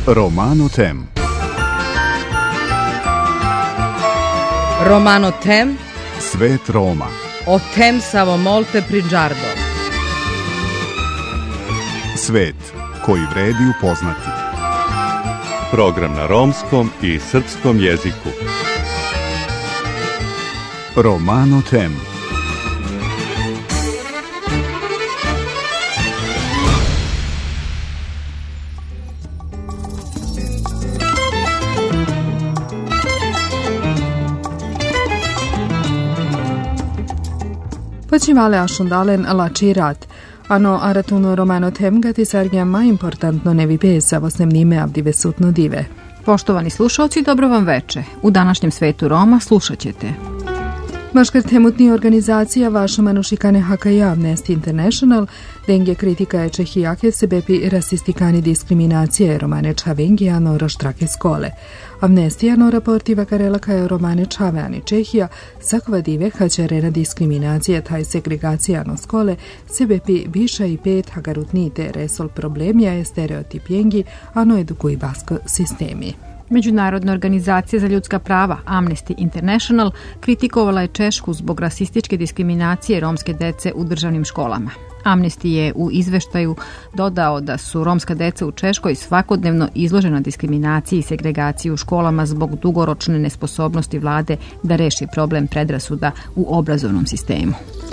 Romano Tem. Romano Tem. Svet Roma. O tem samo molte prigiardo. Svet koji vredi upoznati. Program na romskom i srpskom jeziku. Romano Tem. Počivale asundalen lačirat. Ano aratuno Romano Tem gati sargja ma importantno ne vi pesa vosnem nime avdive sutno dive. Poštovani slušalci, dobro vam veče. U današnjem svetu Roma slušat ćete. Maškar temutni organizacija vaša manušikane hakaja Amnesty International denge kritika je Čehijake sebepi rasistikani diskriminacije romane čavengi ano raštrake skole. Amnesty ano raportiva karela kaja romane čave ani Čehija sakva dive hačarena diskriminacija taj segregacija ano skole sebepi viša i pet hagarutnite resol problemija je stereotipijengi ano edukuj basko sistemi. Međunarodna organizacija za ljudska prava Amnesty International kritikovala je Češku zbog rasističke diskriminacije romske dece u državnim školama. Amnesty je u izveštaju dodao da su romska deca u Češkoj svakodnevno izložena diskriminaciji i segregaciji u školama zbog dugoročne nesposobnosti vlade da reši problem predrasuda u obrazovnom sistemu.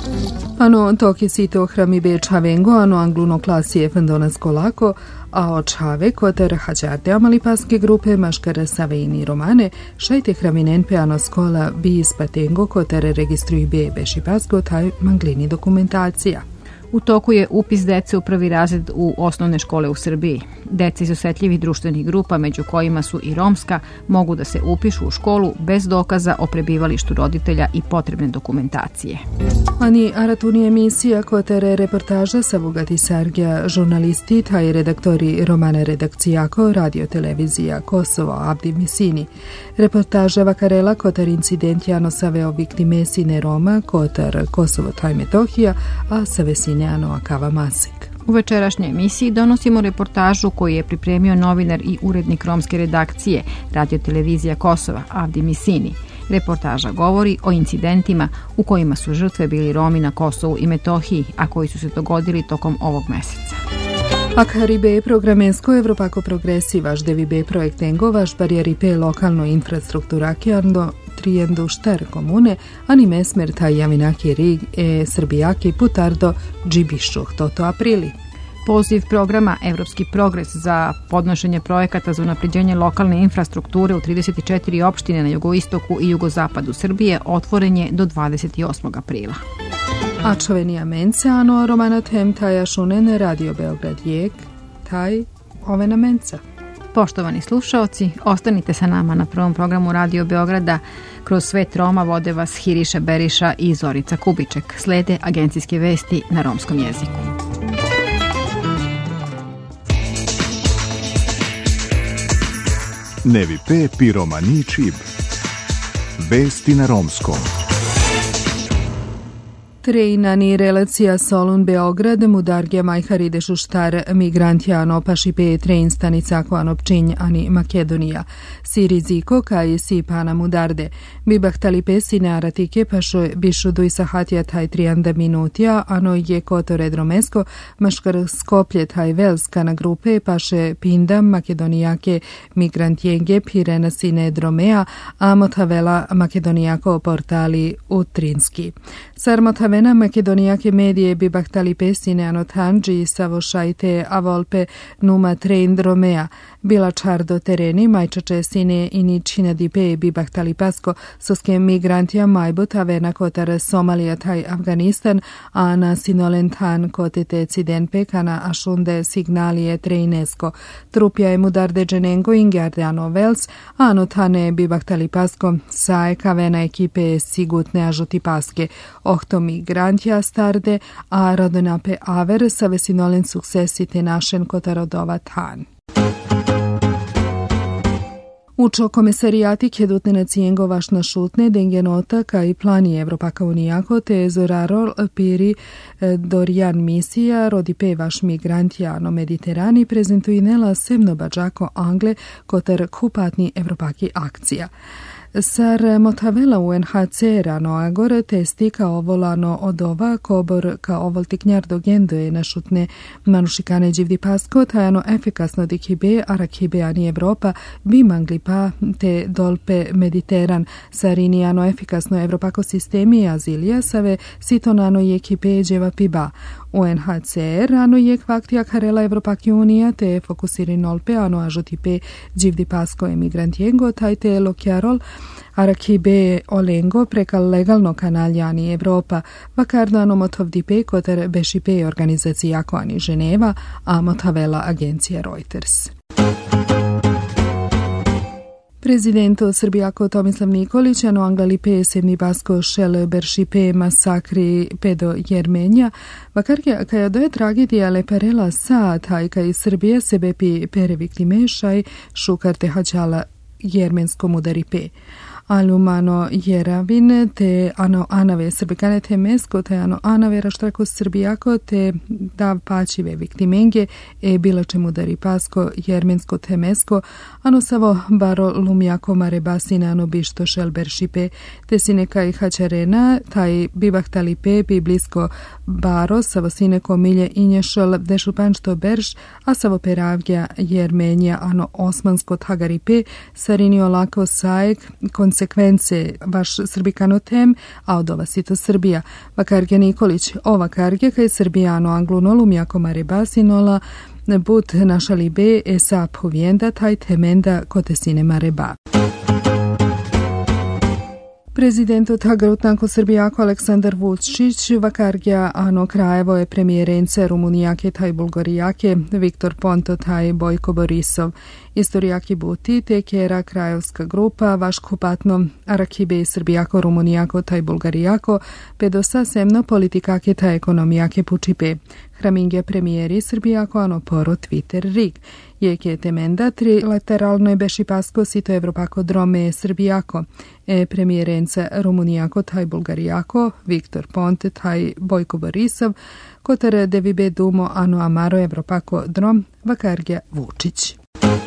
Ano toki sito hrami be čavengo ano angluno klasije fendona skolako, a o čave koter hađarde amalipaske grupe maškara saveini romane šajte hraminen pe ano skola bi ispatengo koter registruj be bešipasko taj manglini dokumentacija. U toku je upis dece u prvi razred u osnovne škole u Srbiji. Deca iz osetljivih društvenih grupa, među kojima su i romska, mogu da se upišu u školu bez dokaza o prebivalištu roditelja i potrebne dokumentacije. Ani aratuni emisija kotere reportaža savugati sargja žurnalisti taj redaktori romane redakcijako radio televizija Kosovo Abdi Misini. Reportaža vakarela kotar incident jano saveo viktime sine Roma kotar Kosovo taj Metohija, a save sine ano akava Masik. U večerašnjoj emisiji donosimo reportažu koju je pripremio novinar i urednik romske redakcije radio televizija Kosova Abdi Misini. Reportaža govori o incidentima u kojima su žrtve bili Romi na Kosovu i Metohiji, a koji su se dogodili tokom ovog meseca. Akaribe programensko Evropako progresivaš devibe projektengo vaš barijeripe lokalno infrastruktura kjarno trijendo šter komune, anime smerta javinaki rig srbijaki putardo džibišuh toto aprili. Poziv programa Evropski progres za podnošenje projekata za unapređenje lokalne infrastrukture u 34 opštine na jugoistoku i jugozapadu Srbije otvoren je do 28. aprila. A čovenija mence ano Romano Tem taja šunen Radio Beograd Jek taj ovena menca. Poštovani slušaoci, ostanite sa nama na prvom programu Radio Beograda. Kroz svet Roma vode vas Hiriša Beriša i Zorica Kubiček. Slede agencijske vesti na romskom jeziku. Nevi pe pi romani čib. Vesti na romskom. Trejnani relacija Solun Beograd mudargja majharide šuštar migrantjano pašipe trejn stanica koanopčinj ani Makedonija. Si riziko kaj si pana mudarde. Bibahtali pesine aratike pašo bišu duj sahatja taj 30 minutija, ano je kotore dromesko maškar skoplje taj velska na grupe paše pinda makedonijake migrantjenge pirena sine dromea, a motavela makedonijako portali utrinski. Sarmotavela Vena makedonijake medije bi bahtali pesine anotanđi savošajte a volpe numa trein dromea. Bila čardo tereni majčače sine i ničina dipe bi bahtali pasko soske migrantija majbot avena kotar Somalija taj Afganistan a na sinolentan kotete ciden pekana a šunde signalije treinesko. Trupja je mudarde dženengo ingardeano vels a anotane bi bahtali pasko sae kavena ekipe sigutne ažuti paske. Ohto migrantja starde a radonape aver sa vesinolen suksesite našen kotarodova tan. Ucho komisariati chiedote naziengo vašna šutne dengenota kai plani Evropaka Unijako te zorarol piri Dorian misija rodipe vaš migrantiano Mediterani prezentuinela semno bađako Angle koter kupatni Evropaki akcija. Sar motavela UNHCR no agore testi kao volano odova kobor kao voltiknjardo gendoje našutne manušikane dživdi pasko tajano efikasno dikibe arakibe ani Evropa bi mangli pa te dolpe Mediteran sarinijano efikasno Evropako sistemi azilija save sitonano je kipe dževa piba. UNHCR ano je kvaktija karela Evropaki Unija te fokusiri nolpe ano ažutipe dživdi pasko emigrantiengo taj te lokjarol Arakibe olengo preka legalno kanaljani Evropa, vakardano motovdipe koter bešipe organizacija koani Ženeva, a motavela agencija Reuters. Prezidento Srbijako Tomislav Nikolić ano anglalipe sedmi basko šel beršipe masakri pedo Jermenja, vakarja kaja doje tragedija leparela saat hajka iz Srbije sebe pi pereviktime šaj šukarte hađala jermenskom udaripe. Alumano Jeravin te ano anave srbikane te mesko te ano anave raštrako srbijako te dav pačive viktimenge bila čemu dari pasko jermensko te mesko ano savo baro lumjako mare basine ano bišto šelber šipe te sine kaj hačarena taj bivahtali pepi blisko baro savo sine komilje inješel dešupanšto berš a savo peravgja jermenja ano osmansko tagaripe sarinio lako sajek konsekvence vaš srbikano tem, a od ova sito Srbija. Vakarge Nikolić, ova karge kaj Srbijano anglunolu mjako mare basinola, but naša libe esa povijenda taj temenda kotesine mare ba. Prezident Tagarutnako Srbijako Aleksandar Vučić vakargja ano Krajevo je premijerence Rumunijake taj Bulgarijake Viktor Ponto taj Bojko Borisov. Istorijaki buti te kjera krajevska grupa vaš kupatno Arakibe Srbijako Rumunijako taj Bulgarijako pedosa semno politikake taj ekonomijake pučipe. Hramingja premijeri Srbijako ano poro Twitter rig. Jeke temenda trilateralno beši pasko sito Evropako drome Srbijako. Premijerenca Rumunijako taj Bulgarijako Viktor Ponte taj Bojko Borisov kotere devibe dumo ano amaro Evropako drom vakargja Vučić.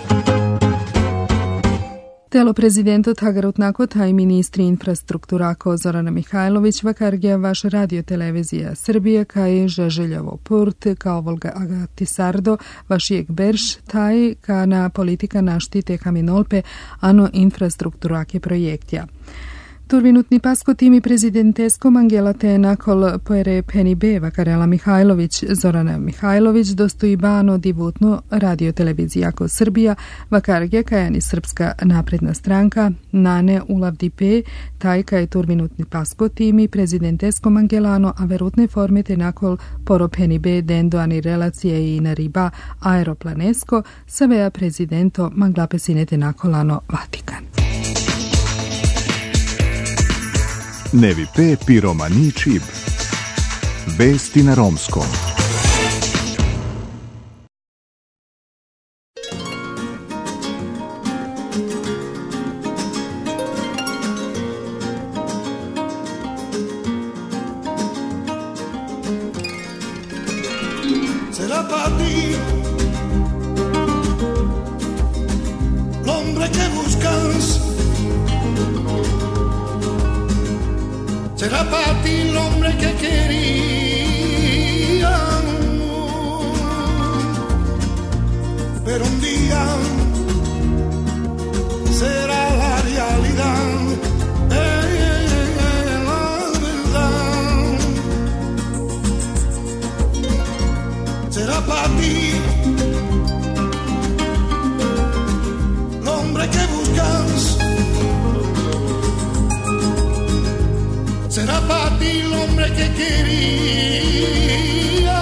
Telo prezidento Tagarutnako taj ministri infrastrukturako Zorana Mihajlović vakargja vaš radiotelevizija Srbije kaj Žeželjovo Purt kao Volga Agatisardo vašijeg berš taj kana politika naštite kaminolpe ano infrastrukturake projektja. Turvinutni pasko timi prezidentesko Angela te nakol poere penibe vakarela Mihajlović, Zorana Mihajlović dostoji bano divutno radiotelevizijako Srbija, vakarge kajani Srpska napredna stranka, nane ulavdipe, taj kaj turvinutni pasko timi prezidentesko Angelano, a verutne forme te nakol poro penibe dendo ani relacije i na riba aeroplanesko, savea prezidento manglape sinete nakolano Vatikan. Nevi P. Piromani Čib. Vesti na romskom. Será para ti el hombre que buscas. Será para ti el hombre que quería, pero un día será la realidad, la verdad. Será para ti el hombre que buscas. Será para ti el hombre que quería,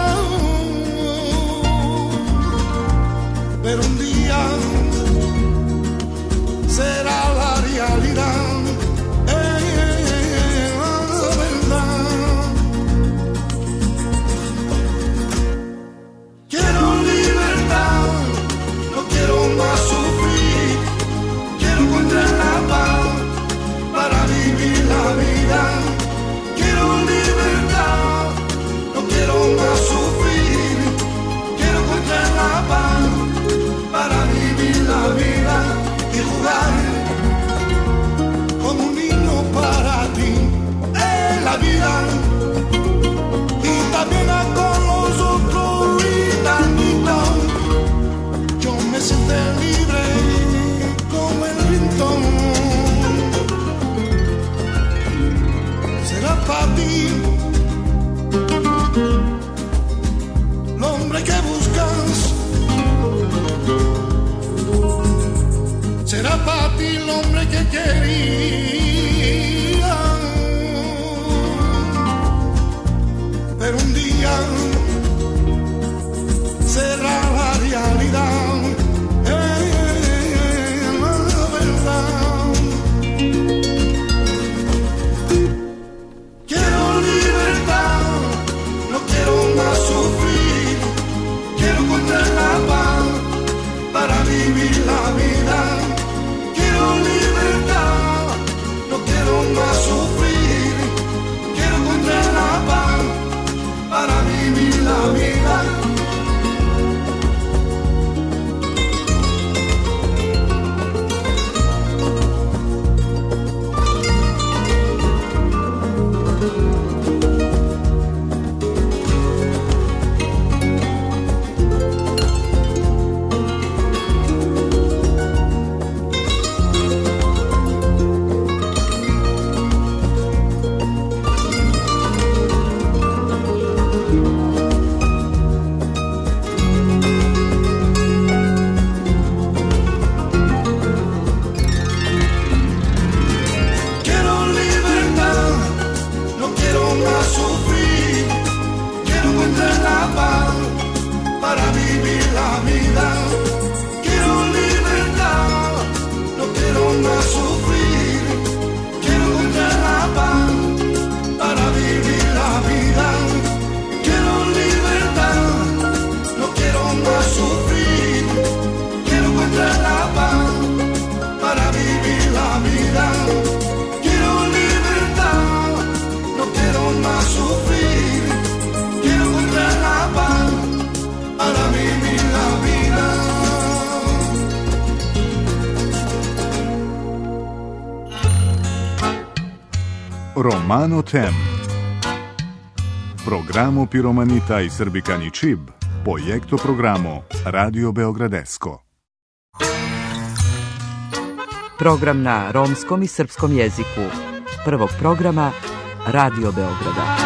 pero un día será la realidad, la verdad. Quiero libertad, no quiero más sufrir. Quiero para ti. El hombre que buscas será para ti el hombre que quería. Pero un día será la realidad. Para vivir la vida, quiero libertad, no quiero más sufrir, quiero encontrar la paz, para vivir la vida. Romano Tem. Programo Piromanita i Srbikani Čib, projekto programo Radio Beogradesko. Program na romskom i srpskom jeziku prvog programa Radio Beograda.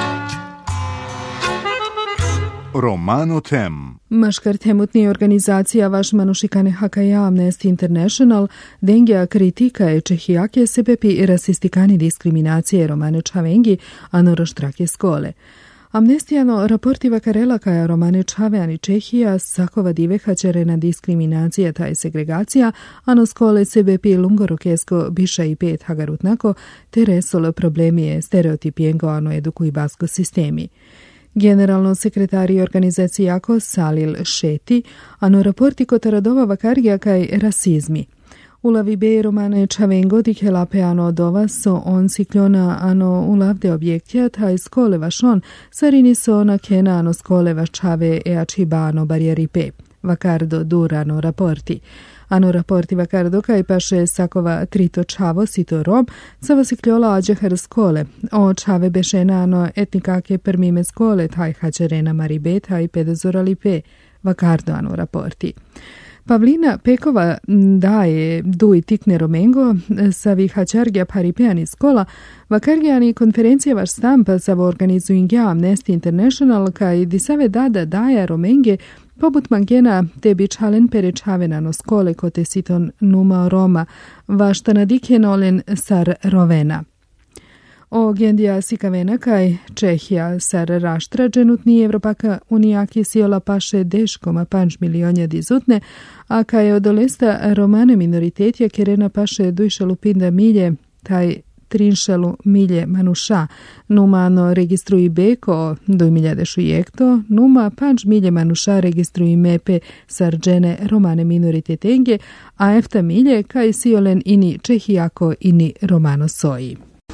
Romano Tem. Maškar temutni organizacija vaš manušikane hakaja Amnesty International dengja kritika je čehijake sebepi rasistikani diskriminacije romane čavengi ano roštrake skole. Amnestijano raportiva karela kaja romane čave ani Čehija sakova diveha čerena diskriminacija taj segregacija ano skole sebepi lungorokesko biša i pet hagarutnako te resolo problemije stereotipijengo ano edukuj basko sistemi. Generalno sekretari organizacije jako Salil Šeti, ano raporti kotaradova vakargija kaj rasizmi. Ulavi be romane čavengo dikelape ano dova so on siklona ano ulavde objektja taj skole vašon sarini so na kena ano skole vaščave eačiba ano barjeripe. Vakardo durano raporti. Ano raporti vakardo kaj paše sakova trito čavo sito rom, savo sikljola ađehar skole. O čave bešena ano etnikake permime skole taj hađerena maribe taj pedozoralipe. Vakardo ano raporti. Pavlina Pekova daje duj tikne romengo savi hačargja paripeani skola, vakargjani konferencija vaš stampa savo organizuingja Amnesty International kaj disave dada daja romenge poput mangena te bičhalen perečavenano skole kote siton numa Roma, vašta nadikenolen sar rovena. O gendija sikavena kaj Čehija sar raštra dženutni Evropaka unijaki siola paše 10,5 milionja dizutne, a kaj odolesta romane minoritetja kerena paše dujša lupinda milje, taj trinšalu milje manuša, numano registruji beko 2006, numa 5 milje manuša registruji mepe sarđene romane minoritetenge, a efta milje kaj siolen ini Čehijako ini romano soji.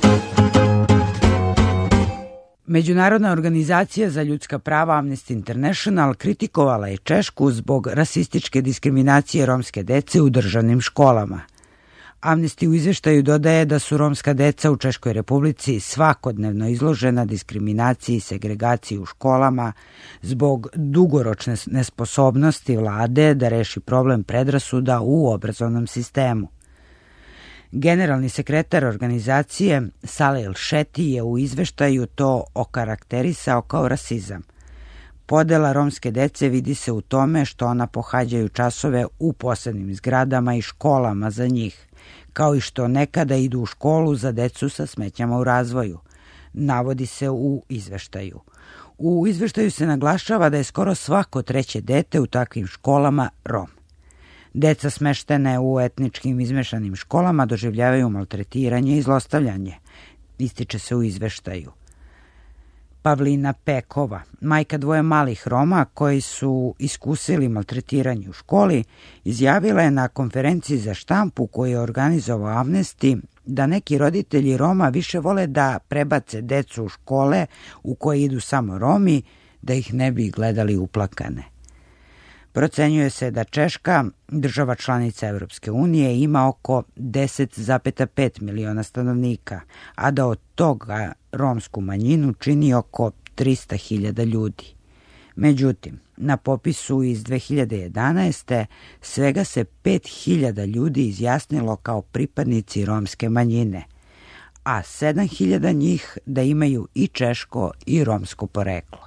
Međunarodna organizacija za ljudska prava Amnesty International kritikovala je Češku zbog rasističke diskriminacije romske dece u državnim školama. Amnesty u izveštaju dodaje da su romska deca u Češkoj Republici svakodnevno izložena diskriminaciji i segregaciji u školama zbog dugoročne nesposobnosti vlade da reši problem predrasuda u obrazovnom sistemu. Generalni sekretar organizacije Saleh El-Šeti je u izveštaju to okarakterisao kao rasizam. Podela romske dece vidi se u tome što ona pohađaju časove u posebnim zgradama i školama za njih, kao i što nekada idu u školu za decu sa smetnjama u razvoju, navodi se u izveštaju. U izveštaju se naglašava da je skoro svako treće dete u takvim školama Rom. Deca smeštene u etničkim izmešanim školama doživljavaju maltretiranje i zlostavljanje, ističe se u izveštaju. Pavlina Pekova, majka dvoje malih Roma koji su iskusili maltretiranje u školi, izjavila je na konferenciji za štampu koju je organizovao Amnesty da neki roditelji Roma više vole da prebace decu u škole u koje idu samo Romi, da ih ne bi gledali uplakane. Procenjuje se da Češka, država članica Evropske unije, ima oko 10,5 miliona stanovnika, a da od toga romsku manjinu čini oko 300.000 ljudi. Međutim, na popisu iz 2011. svega se 5.000 ljudi izjasnilo kao pripadnici romske manjine, a 7.000 njih da imaju i češko i romsko poreklo.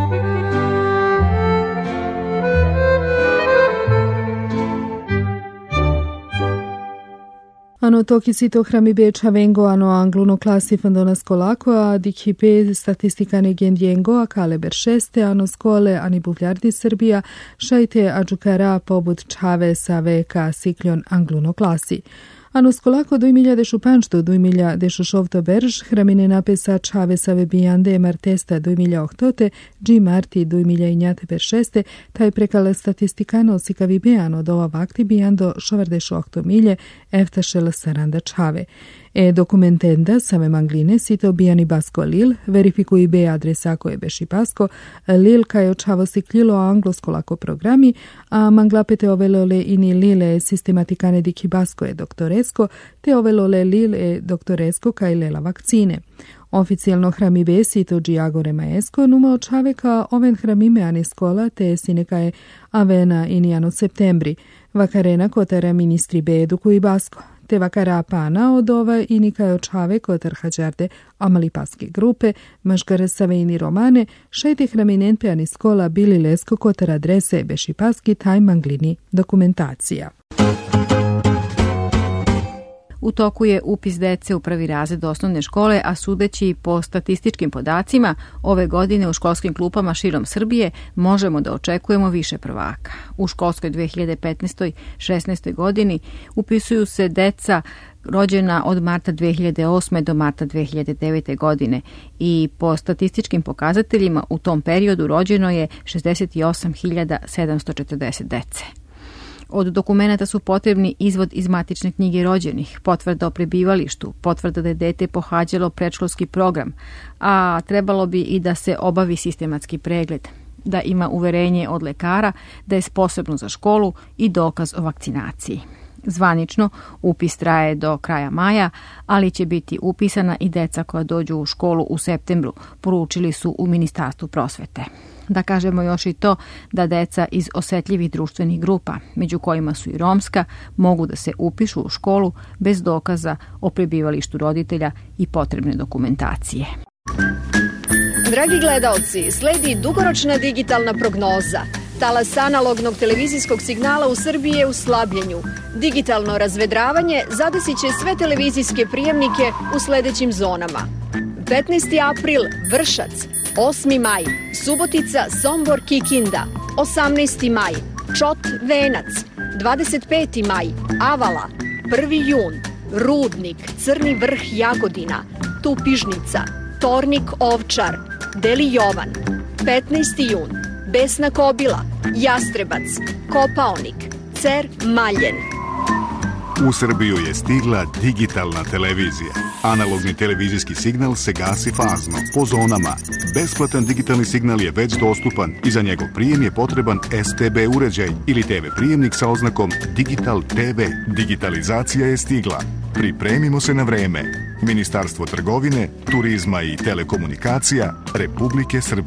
Ano toki sito hramibe chavengo ano angluno klasi fandona skolako a dikhipe statistika negendiengo a kaleber 6 ano skole ani buvljardi Srbija šajte ađukara pobud čave save ka sikljon angluno klasi. Ano skolako 2015 2016 berž hramine napesa čave save bijande martesta 2008 G marti 2006 taj prekale statistikano sikavi beano dova vakti bijando 48 milje eftašel saranda čave. Dokumentenda same mangline sito bijani basko lil, verifikuj be adresa koje beši basko, lil kaj očavo siklilo angloskolako programi, a manglapete ovelole ini lile sistematikane diki basko je doktoresko, te ovelole lile doktoresko kaj lela vakcine. Oficijalno hramibe sito Giagore Maesko numa očave ka oven hramime ani skola te sinekaje avena inijano septembri, vakarena kotara ministri be edukuj basko. Te vakara pana od ova i nikaj očave kotar hađarde amalipaske grupe, maškare savejni romane, šajte hraminenpe ani skola bili lesko kotar adrese bešipaski taj manglini dokumentacija. U toku je upis dece u prvi razred osnovne škole, a sudeći po statističkim podacima, ove godine u školskim klupama širom Srbije možemo da očekujemo više prvaka. U školskoj 2015-16. godini upisuju se deca rođena od marta 2008. do marta 2009. godine i po statističkim pokazateljima u tom periodu rođeno je 68.740 dece. Od dokumenata su potrebni izvod iz matične knjige rođenih, potvrda o prebivalištu, potvrda da je dete pohađalo predškolski program, a trebalo bi i da se obavi sistematski pregled, da ima uverenje od lekara da je sposobno za školu i dokaz o vakcinaciji. Zvanično, upis traje do kraja maja, ali će biti upisana i deca koja dođu u školu u septembru, poručili su u Ministarstvu prosvete. Da kažemo još i to da deca iz osetljivih društvenih grupa, među kojima su i romska, mogu da se upišu u školu bez dokaza o prebivalištu roditelja i potrebne dokumentacije. Dragi gledaoci, sledi dugoročna digitalna prognoza. Talas analognog televizijskog signala u Srbiji je u slabljenju. Digitalno razvedravanje zadesit će sve televizijske prijemnike u sledećim zonama. 15. april Vršac, 8. maj Subotica, Sombor, Kikinda, 18. maj Čot, Venac, 25. maj Avala, 1. jun Rudnik, Crni Vrh, Jagodina, Tupižnica, Tornik, Ovčar, Deli Jovan, 15. jun Besna Kobila, Jastrebac, Kopaonik, Cer, Maljen. U Srbiju je stigla digitalna televizija. Analogni televizijski signal se gasi fazno, po zonama. Besplatan digitalni signal je već dostupan i za njegov prijem je potreban STB uređaj ili TV prijemnik sa oznakom Digital TV. Digitalizacija je stigla. Pripremimo se na vreme. Ministarstvo trgovine, turizma i telekomunikacija Republike Srbije.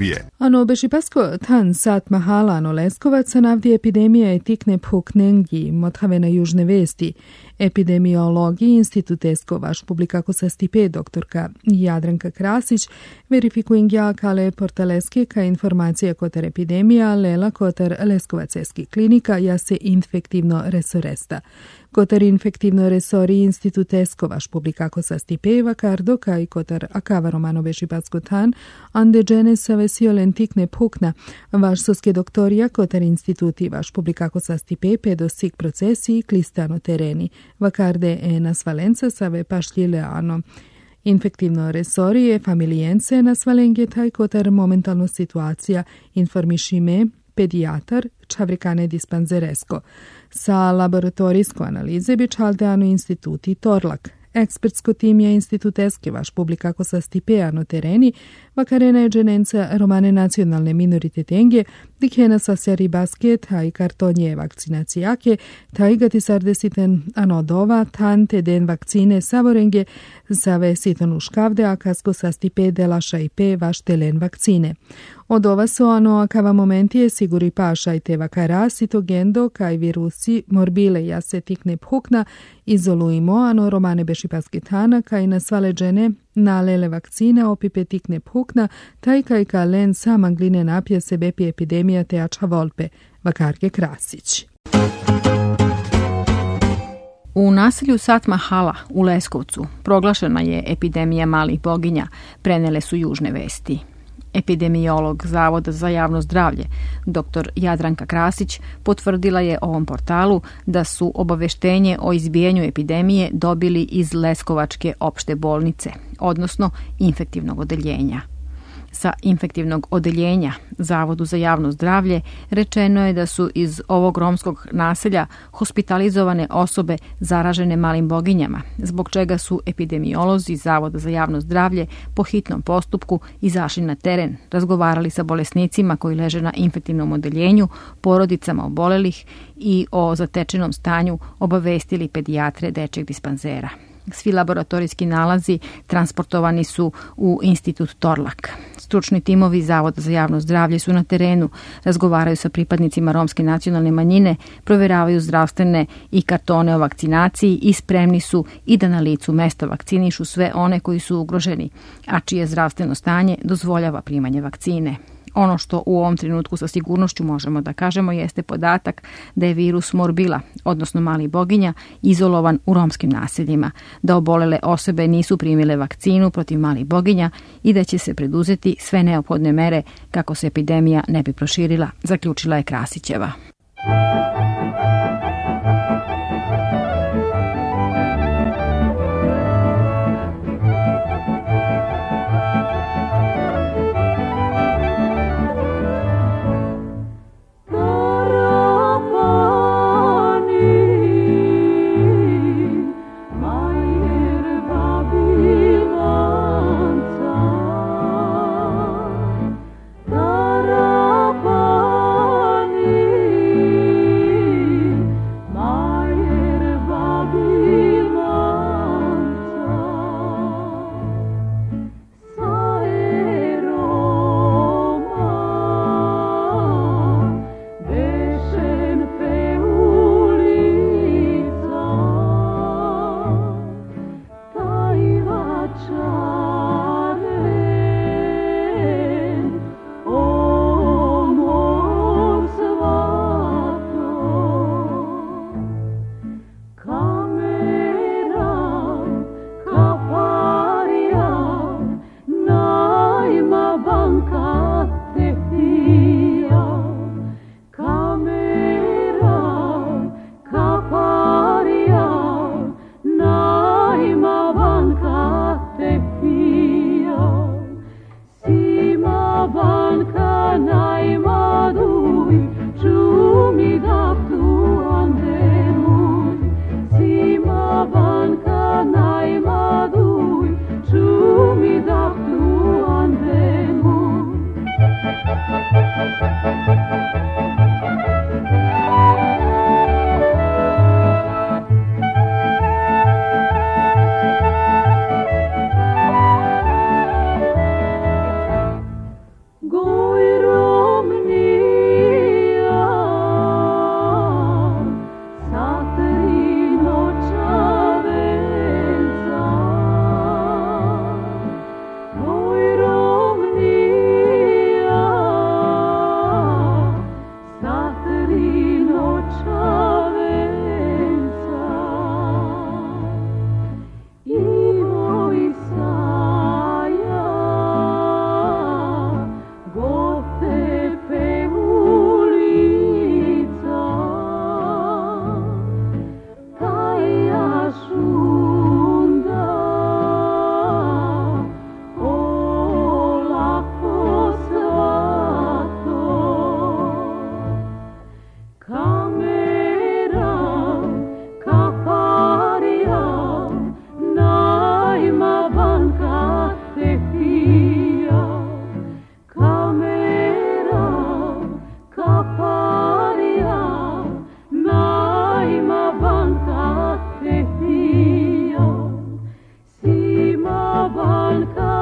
Ano bešipasko tan sat mahala ano Leskovac navdi epidemija etikne puknengi mothavena južne vesti. Epidemiologi institutesko vaš publikako sa stipe doktorka Jadranka Krasić verifikuingja kale portaleske ka informacije kotar epidemija lela kotar Leskovaceski klinika jase infektivno resoresta. Kotar infektivno resori institutesko vaš publikako sa stipe vakardo kaj kotar akava romano bešipatsko tan ande džene sa vesiolen tikne pukna vaš soske doktorija kotar instituti vaš publikako sa stipe pedosik procesi klistano tereni vakarde enas valenca save pašljile ano. Infektivno resorije familijence nas valenge taj kotar momentalno situacija informišime pedijatar čavrikane dispanzeresko. Sa laboratorijsko analize bi čaldeano instituti Torlak. Ekspertsko tim je instituteske vaš publikako sa stipeano tereni, vakarena je dženenca romane nacionalne minoritete dikena sa seri basket, a i kartonje vakcinacijake, ta i gatisardesiten anodova, tante den vakcine savorenge, zave siton uškavde, a kasko sa stipe delaša i pe vaš telen vakcine. Od ova su ano akava momentije siguri paša i te vakara, sitogendo, kaj virusi, morbile jase tikne phukna, izolujmo ano romane bešipasketana, kaj na svale džene nalele vakcina opipe tikne phukna, taj kaj ka len sama gline napje sebepi epidemija te ača volpe, Vakarke Krasić. U naselju Sat Mahala u Leskovcu proglašena je epidemija malih boginja, prenele su južne vesti. Epidemiolog Zavoda za javno zdravlje, dr. Jadranka Krasić, potvrdila je ovom portalu da su obaveštenje o izbijanju epidemije dobili iz Leskovačke opšte bolnice, odnosno infektivnog odeljenja. Sa infektivnog odeljenja Zavodu za javno zdravlje rečeno je da su iz ovog romskog naselja hospitalizovane osobe zaražene malim boginjama, zbog čega su epidemiolozi Zavoda za javno zdravlje po hitnom postupku izašli na teren, razgovarali sa bolesnicima koji leže na infektivnom odeljenju, porodicama obolelih i o zatečenom stanju obavestili pedijatre dečjeg dispanzera. Svi laboratorijski nalazi transportovani su u institut Torlak. Stručni timovi Zavoda za javno zdravlje su na terenu, razgovaraju sa pripadnicima romske nacionalne manjine, provjeravaju zdravstvene i kartone o vakcinaciji i spremni su i da na licu mesta vakcinišu sve one koji su ugroženi, a čije zdravstveno stanje dozvoljava primanje vakcine. Ono što u ovom trenutku sa sigurnošću možemo da kažemo jeste podatak da je virus morbila, odnosno malih boginja, izolovan u romskim naseljima, da obolele osobe nisu primile vakcinu protiv malih boginja i da će se preduzeti sve neophodne mere kako se epidemija ne bi proširila, zaključila je Krasićeva.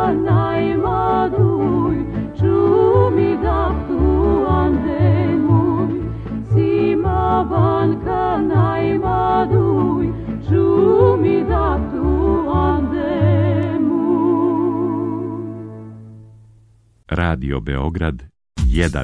Radio Beograd 1.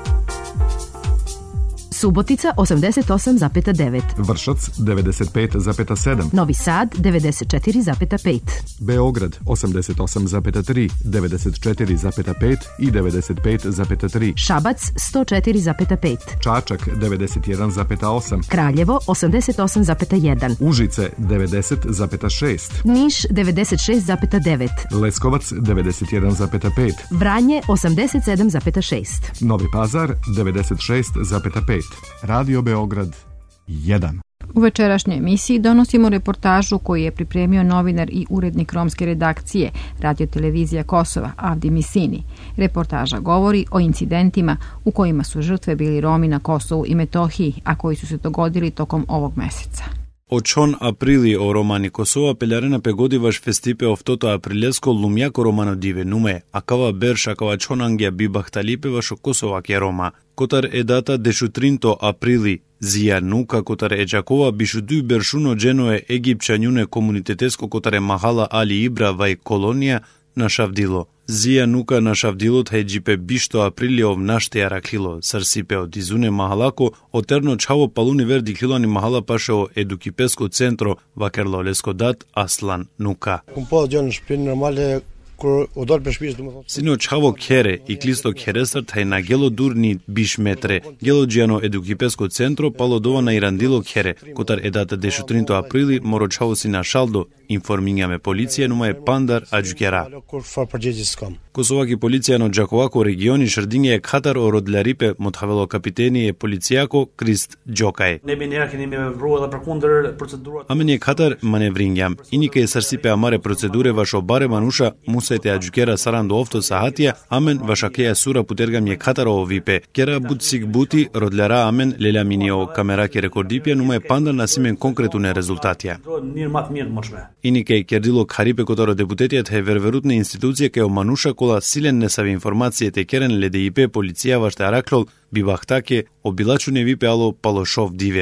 Subotica 88,9. Vršac 95,7. Novi Sad 94,5. Beograd 88,3, 94,5 i 95,3. Šabac 104,5. Čačak 91,8. Kraljevo 88,1. Užice 90,6. Niš 96,9. Leskovac 91,5. Vranje 87,6. Novi Pazar 96,5. Radio Beograd 1. U večerašnjoj emisiji donosimo reportažu koju je pripremio novinar i urednik romske redakcije Radio-televizija Kosova Avdi Misini. Reportaža govori o incidentima u kojima su žrtve bili Romi na Kosovu i Metohiji, a koji su se dogodili tokom ovog meseca. Очон априли о Романи Косова пелярена пегодиваш фестипе офтото априлеско лумјако романо диве нуме, а кава берша кава чонангија бибахталипе вашо Косова ке Рома. Котар е дата дешутринто априли, зија нука котар е джакова бишуду бершуно дженое египчањуне комунитетеско котар е махала Али Ибра вај колонија на Шавдило. Зија нука на Шавдилот хеджипе бишто априлиов наште араклило, сарсипе од изуне махалако, отерно чаво палуни верди клилани махала пашео едукипеско центро вакерло леско дат Аслан нука. Сино чаво кере и клисто кересар тај на гело дурни биш метре, гело джијано едукипеско центро пало дова на ирандило кере, котар едата дешутринто априли моро чаво си на шалдо, информињаме полиција нума е пандар аджукера. Косоваки полиција на Джаковако региони Шрдиње е катар о родлярипе мотхавело капитени е полицијако Крист Джокај. Амен е катар маневрињам, инике е сарсипе амаре процедуре вашо баре мануша мусете аджукера сарандо офто сахатија, амен ваша кеја сура путергам е катар о випе. Кера бутсик бути родляра амен леля минио камераки рекордипија нума е пандар на симен конкретуне резултатија. Инике кердило харипе котаро депутетијат е верверутна институција кај мануша кола силен несави информацијете керен ЛДИП полиција ваште араклол бибахтаке обилачу не випе ало палошов диве.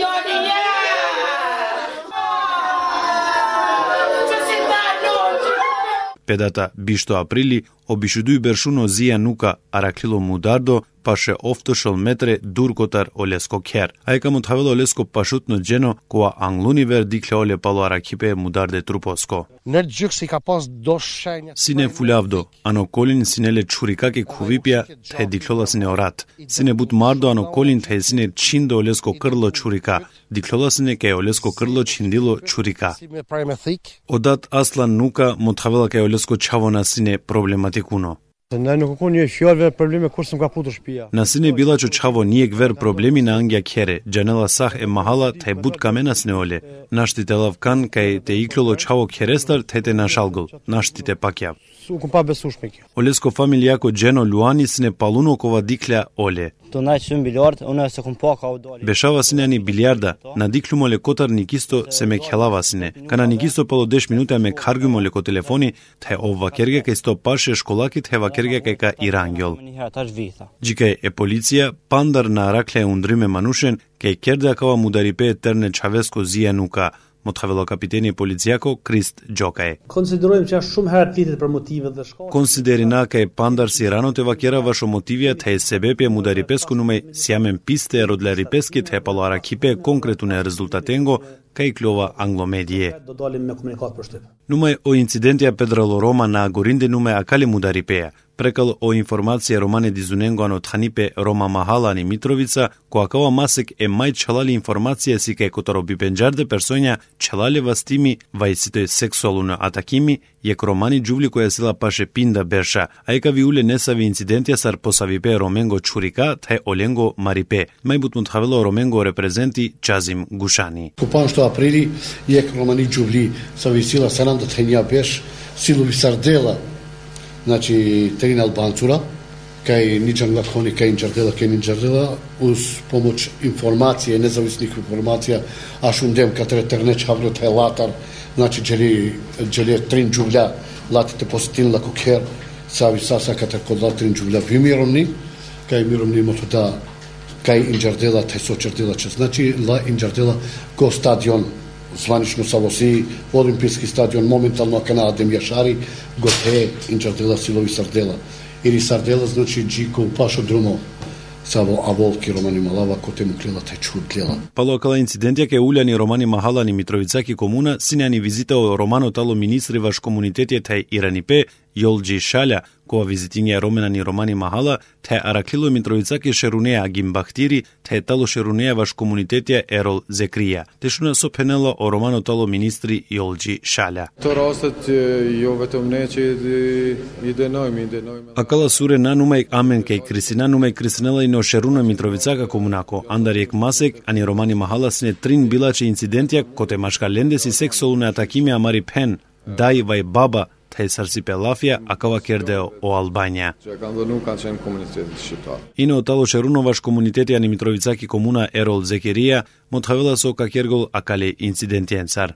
Педата бишто априли обишудуј бершуно зија нука араклило мудардо паше офтошол метре дуркотар олеско кер. Ајка му тавело олеско пашутно джено коа англуни вер дикле оле пало аракипе мударде трупоско. Сине фулявдо, ано колин синеле чурикаке кувипја те диклола сине орат. Сине бут мардо ано колин те сине чиндо олеско крло чурика. Диклола сине ке олеско крло чиндило чурика. Одат Аслан нука му тавела ке олеско чавона сине проблематикуно. На сине билачо чаво ниек вер проблеми на ангја кере, джанела сах е махала те бут камена снеоле. Наштите лавкан кај те иклоло чаво керестар те нашалгол, наштите пакја. Олеско фамилијако джено Луани сине палуно кова дикля оле. Бешава сине ани билиарда, на диклюмоле котар никисто се ме хелава сине. Кана никисто пало 10 минута ме каргумоле ко телефони, те ова керге кај сто паше школаки те вакерге кај ка ирангел. Джикај е полиција, пандар на аракле ундриме манушен, кај керда кава мударипе терне чавеско зија нука. Мотхавело капитени полицијако Крист Джокај. Консидерина кај пандар си рано те вакера вашо мотивија те себепе мударипеско нуме сјамен писте родлярипески те пало аракипе конкретуне резултатенго кај клова англомедије. Нуме о инцидентија педрало Рома на Горинде нуме акале мударипеја. Прекал о информација Романе Дизуненго ано тханипе Рома Махала ни Митровица, која кава масек е мај чалали информација си кај которо бипенџарде персоња чалале вастими вајсите сексуалуно атакими, јек Романи джувли која села паше пинда берша, ајка ви уле несави инцидентија сар посавипе Роменго Чурика, тај Оленго Марипе. Мајбут му тхавело Роменго репрезенти Чазим Гушани. Купан што априли јек Романи джувли сави сила саранда тхенја беш, силови сардела, значи терин албанцура, kaj Niđan Lakoni, kaj Inđardela, uz pomoć informacije, nezavisnih informacija, aš undem katре terneč havlo taj latar, znači dželje trin džuvlja, latite posjetin lako ker, savi sasa katре kod latrin džuvlja vimirovni, kaj mirovni moto da kaj Inđardela, taj sočardela će. Znači, la Inđardela ko stadion, zvanično Savosi, olimpijski stadion, momentalno Kanadem Jašari, gote Inđardela silovi Sardela. Ili Sardela znači džiko pašo drumo savo avolki Романи Малава коте му клела тај чуд глела. Пало около инцидентија ке уљани Романи Махала ни Митровицаки комуна сињани визитао Романо тало министри ваш комунитетје тај Иранипе Јолџи Шаља, која визитиња Ромена ни Романи Махала, тај Араклило Митровицаки Шерунеа Гимбахтири, тај тало Шерунеа ваш комунитетје Ерол Зекрија. Тешуна со пенела о Романо тало министри Јолџи Шаља. Акала суре на нумај амен кај Крисина нумај Крисинела и но Шеруна Митровицака комунако, андариек масек, ани Романи Махала сне трин билаче инцидентија коте машка лендеси сексуалне атакиме амари пен, дај вај баба, тај сарсипе лафија, акава кердео о Албања. Ино отало Шерунуваш комунитетија ни Митровицаки комуна Ерол Зекерија, мотхавела со какергол акале инцидентиен цар.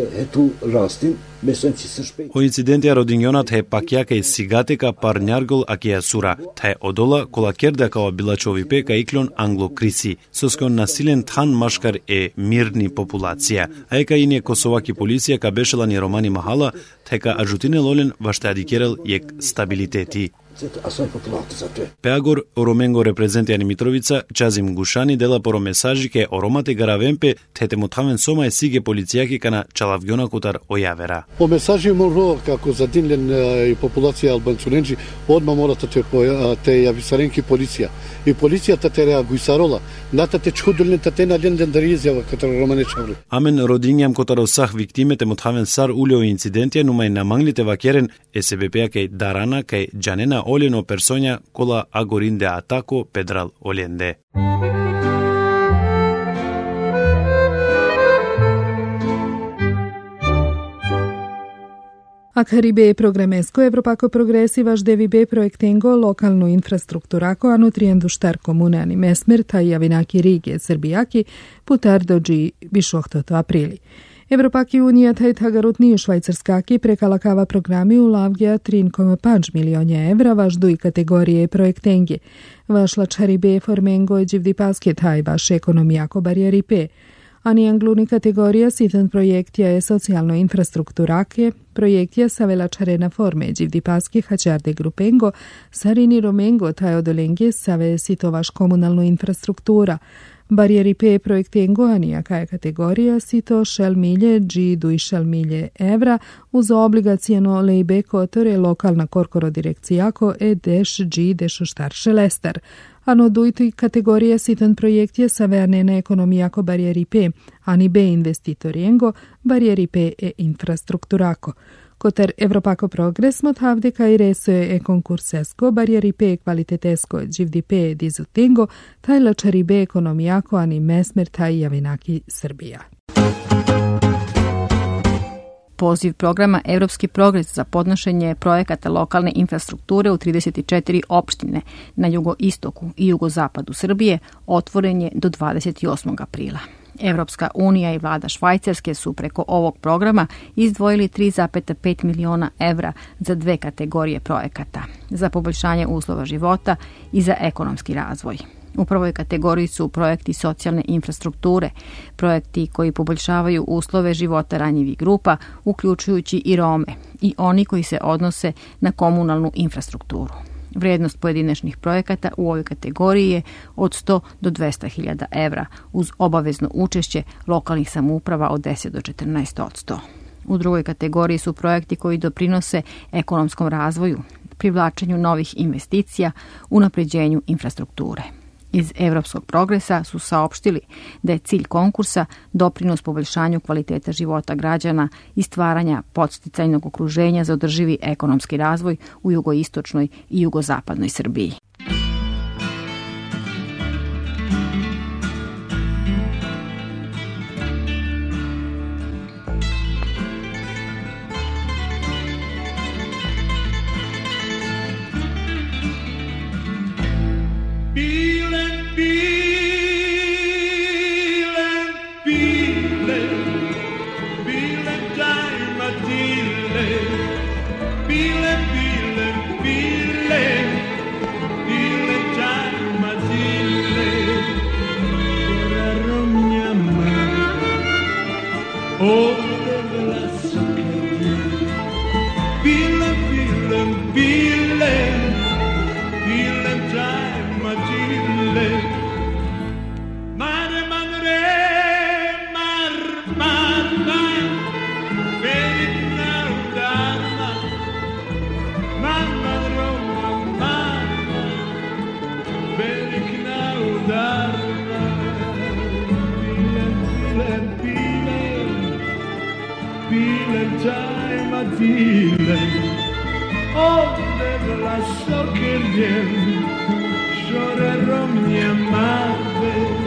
О инцидентија родињонат е пакјака и сигатека парњаргол акија сура, тај одола кола керда као билачови пека иклон англо криси, соскон насилен тхан машкар е мирни популација, а ека ине косоваки полиција ка бешела ни Романи Махала, тека аджутине лолен вашта адикерел јек стабилитети. Пеагор Ороменго репрезентија ни Митровица, Чазим Гушани дела поро месажи ке Оромате Гаравемпе, тете мотхавен сома е сиге полицијаки кана Чалавгјона Кутар ојавера. По месажи мора како задинлен и популација албанцуненџи, одма мора те јависаренки полиција. И полицијата те реагуисарола, ната те чудулен те на ленден да изјава катар Романе Чаври. Амен родињам Котаро сах виктимете мотхавен сар улео инцидентија, нумај наманглите вакерен СБП кај Дарана кај Џанена олено персоња кола агоринде атако педрал оленде. Akaribe programesko Evropako progresivaš DVB projektengo lokalnu infrastrukturako a nutriendu štar komunani mesmerta i javinaki Rige Srbijaki putar dođi bišohtoto aprili. Evropaki unija taj tagarutni švajcarskaki prekalakava programi u lavgija 3,5 milionja evra vaš duj kategorije projektengi. Vaš lačaribe formengo je dživdipaske taj vaš ekonomijako barijaripe. Ani angluni kategorija sitan projektija je socijalno infrastrukturake, projektija sa velačarena forme dživdipaske hačarde grupengo, sarini romengo taj odolenge save sitovaš komunalnu infrastruktura. Barijeri P projektengo anijaka je kategorija sito šel milje dži i šel milje evra uz obligacijeno lejbe kotore lokalna korkoro direkcijako deš dži dešo štar šelestar. Ano dujti kategorija sitan projekt je savernena ekonomijako barijeri P, ani B investitorijengo, barijeri P infrastrukturako. Koter Evropako progres mothavde kaj resoje konkursesko, barijeri P kvalitetesko dživdi P dizutengo, taj lačari B ekonomijako ani mesmer taj javinaki Srbija. Poziv programa Evropski progres za podnošenje projekata lokalne infrastrukture u 34 opštine na jugoistoku i jugozapadu Srbije otvoren je do 28. aprila. Evropska unija i vlada Švajcarske su preko ovog programa izdvojili 3,5 miliona evra za dve kategorije projekata, za poboljšanje uslova života i za ekonomski razvoj. U prvoj kategoriji su projekti socijalne infrastrukture, projekti koji poboljšavaju uslove života ranjivih grupa, uključujući i Rome, i oni koji se odnose na komunalnu infrastrukturu. Vrijednost pojedinačnih projekata u ovoj kategoriji je od 100 do 200.000 evra, uz obavezno učešće lokalnih samouprava od 10 do 14%. U drugoj kategoriji su projekti koji doprinose ekonomskom razvoju, privlačenju novih investicija, unapređenju infrastrukture. Iz Evropskog progresa su saopštili da je cilj konkursa doprinos poboljšanju kvaliteta života građana i stvaranja podsticajnog okruženja za održivi ekonomski razvoj u jugoistočnoj i jugozapadnoj Srbiji. mattine, onde la so che viene, llorerò mia madre.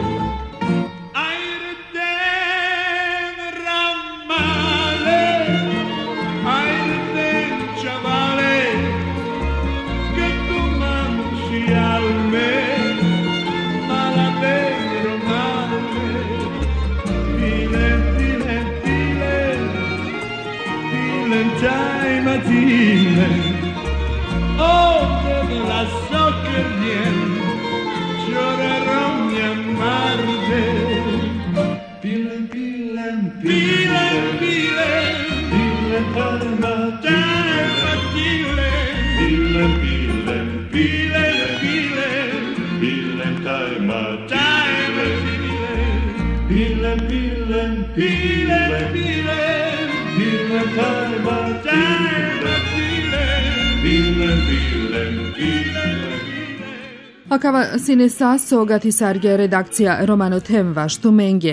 Mattine, onde la so che viene, llorerò mia madre. Pilen, pilen, pilen, pilen, pilen, pilen, pilen, pilen, pilen, pilen, pilen, pilen, pilen, Akava sinesaso gati sarge redakcija Romano Temva Štumenge.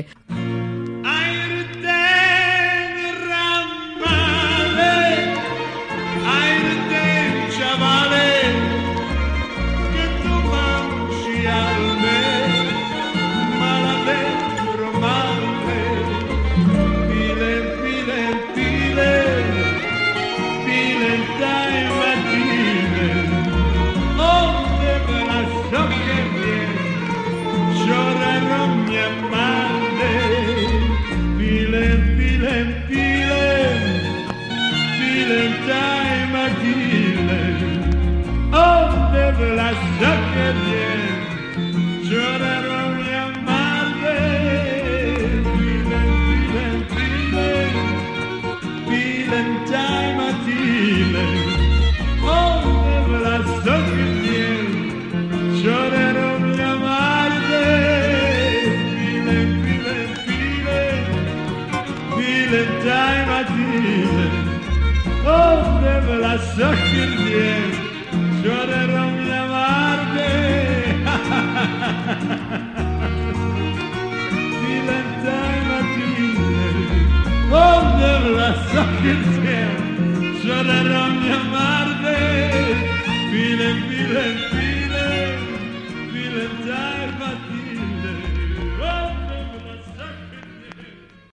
La so che viene, llorerò mia madre. Pilen, pilen, pilen, pilen, dai mattine, onde la so che viene, llorerò mia madre. Pilen, pilen, pilen, pilen, dai mattine, onde la so che viene, llorerò mia madre. Diventai mattine, onde la so che viene, llorerò mia madre. Pilen, pilen, pilen.